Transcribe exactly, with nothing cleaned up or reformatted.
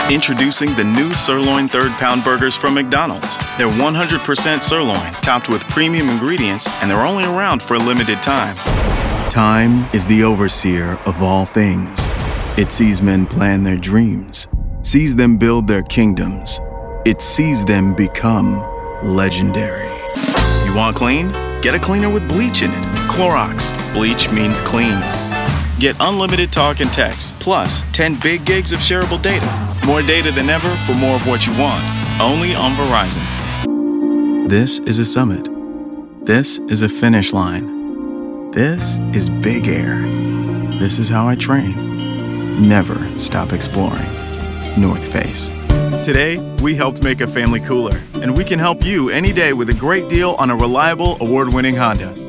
Introducing the new Sirloin Third Pound Burgers from McDonald's. They're one hundred percent sirloin, topped with premium ingredients, and they're only around for a limited time. Time is the overseer of all things. It sees men plan their dreams, sees them build their kingdoms. It sees them become legendary. You want clean? Get a cleaner with bleach in it. Clorox. Bleach means clean. Get unlimited talk and text, plus ten big gigs of shareable data. More data than ever for more of what you want. Only on Verizon. This is a summit. This is a finish line. This is Big Air. This is how I train. Never stop exploring. North Face. Today, we helped make a family cooler, and we can help you any day with a great deal on a reliable, award-winning Honda.